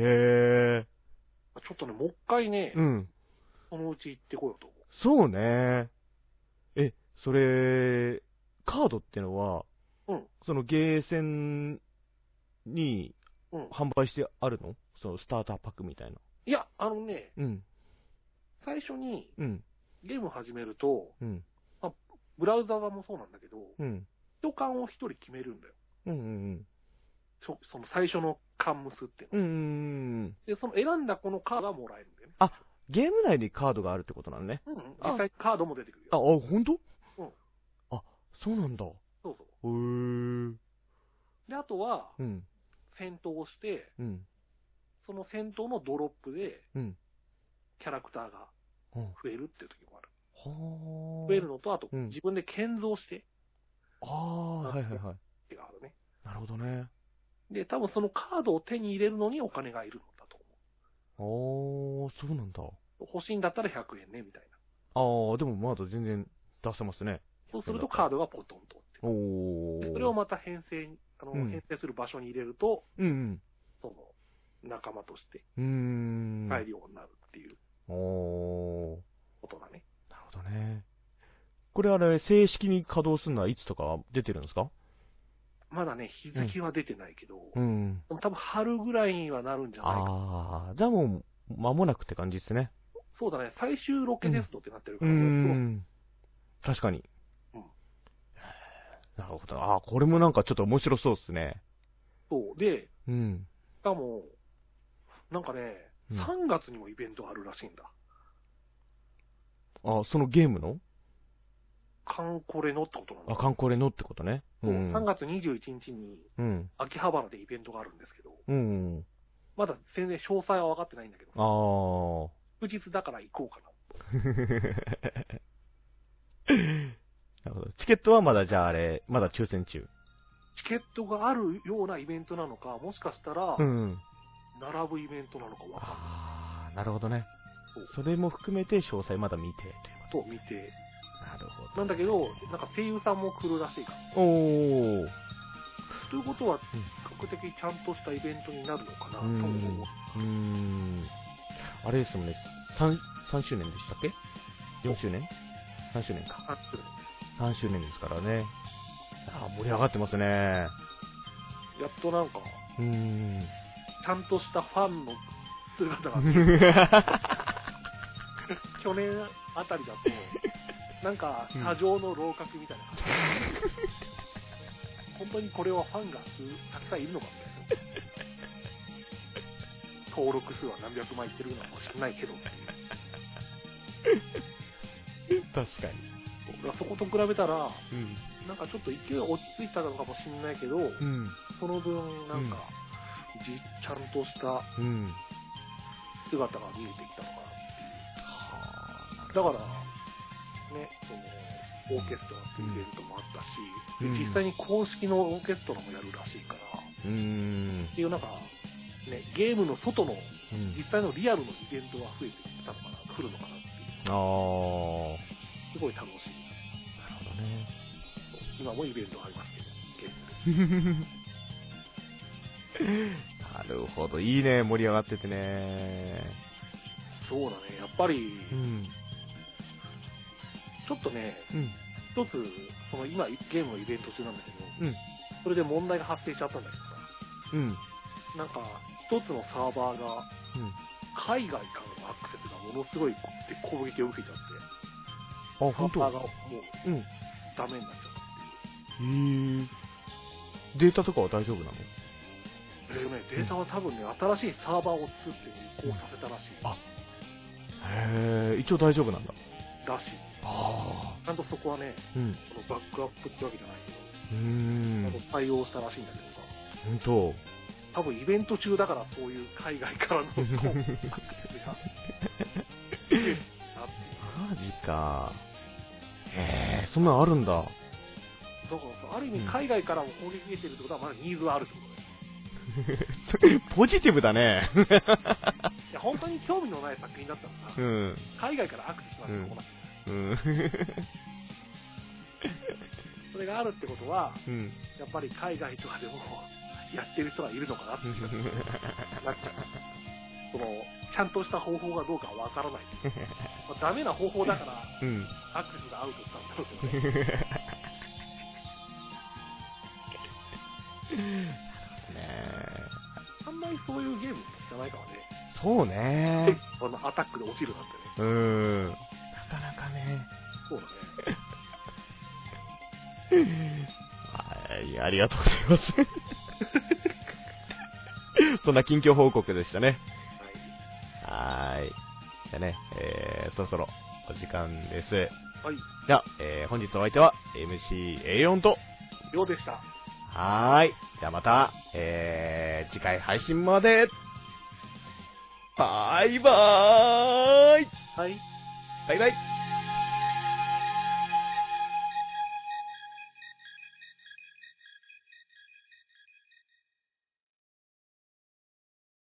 っとね、もう一回ね、そのうち行ってこようと思う。 そうね。それ、カードってのは、そのゲーセンに販売してあるの？そのスターターパックみたいな。 いや、最初に、ゲーム始めると、ブラウザ版もそうなんだけど、人缶を一人決めるんだよ。その最初のカンムスっていうの。で、その選んだこのカードがもらえるんだよね。 ゲーム内にカードがあるってことなのね。 実際カードも出てくるよ。 ほんと？そうなんだ。 そう。で、あとは、戦闘をして、その戦闘のドロップで、キャラクターが増えるっていう時もある。増えるのと、あと、自分で建造して。 はい。 があるね。 なるほどね。 で、多分そのカードを手に入れるのにお金がいるのだと思う。そうなんだ。 欲しいんだったら100円ね、みたいな。でもまだ全然出せますね。 そうするとカードがポトンとで。それをまた編成する場所に入れると、その、仲間として、入るようになるっていう、ことだね。 なるほどね。これ正式に稼働するのはいつとか出てるんですか？ まだね、日付は出てないけど、多分春ぐらいにはなるんじゃないかな。 じゃあもう、間もなくって感じですね。 そうだね、最終ロケテストってなってるから、 確かに。なるほど。これもなんかちょっと面白そうですね。 そうで、しかも、なんかね、3月にもイベントがあるらしいんだ。 そのゲームの？ カンコレのってことなんだ。 カンコレのってことね。 3月21日に、秋葉原でイベントがあるんですけど、まだ全然詳細は分かってないんだけど、祝日だから行こうかな。 なるほど。チケットはまだまだ抽選中。 チケットがあるようなイベントなのか、もしかしたら、並ぶイベントなのか分かんない。 なるほどね。それも含めて詳細まだ見てということ。見て。 なるほど。 なんだけど、なんか声優さんも来るらしいから。 ということは、比較的ちゃんとしたイベントになるのかなと思う。 あれですもんね、3周年でしたっけ ?4 周年 ?3 周年か。3周年ですからね。盛り上がってますね。やっとなんか、ちゃんとしたファンの姿が見える。去年あたりだと、なんか、過剰の楼閣みたいな感じ。本当にこれはファンがたくさんいるのかみたいな。登録数は何百万いってるのかもしれないけど。 確かに。 そこと比べたら、なんかちょっと勢いが落ち着いたのかもしれないけど、その分、なんか、ちゃんとした姿が見えてきたのかなっていう。だから、ね、オーケストラっていうイベントもあったし、実際に公式のオーケストラもやるらしいから、っていうなんか、ね、ゲームの外の実際のリアルのイベントが増えてきたのかな、来るのかなっていう。すごい楽しい。 なるほどね。 今もイベントありますけど、ゲームで。なるほど、いいね、盛り上がっててね。 そうだね、やっぱり、ちょっとね、一つ、今ゲームのイベント中なんだけど、それで問題が発生しちゃったんだけどさ、なんか、一つのサーバーが、海外からのアクセスがものすごい攻撃を受けちゃって、サーバーがもう、ダメになっちゃったっていう。 データとかは大丈夫なの？ データは多分ね、新しいサーバーを作って移行させたらしい。 一応大丈夫なんだ。 らしい。ちゃんとそこはね、バックアップってわけじゃないけど、対応したらしいんだけどさ。 本当。 多分イベント中だからそういう海外からのアクセスがマジか。そんなのあるんだ。 だからさ、ある意味海外からも攻撃受けてるってことはまだニーズがあるってことだよ。 ポジティブだね。 いや、本当に興味のない作品だったらさ、海外からアクセスなんて来ない。それがあるってことは、やっぱり海外とかでもやってる人がいるのかなっていう。ちゃんとした方法がどうかはわからない。ダメな方法だから、アクセスがアウトしたんだろうけどね。あんまりそういうゲームじゃないからね。 そうね。 アタックで落ちるなんてね。なかなかね。 そうだね。はい、ありがとうございます。そんな近況報告でしたね。はい。じゃあね、そろそろお時間です。はい。じゃあ、本日のお相手は MC A4 とりょうでした。 はい。じゃあまた、次回配信まで。バイバーイ。 はい。 バイバイ。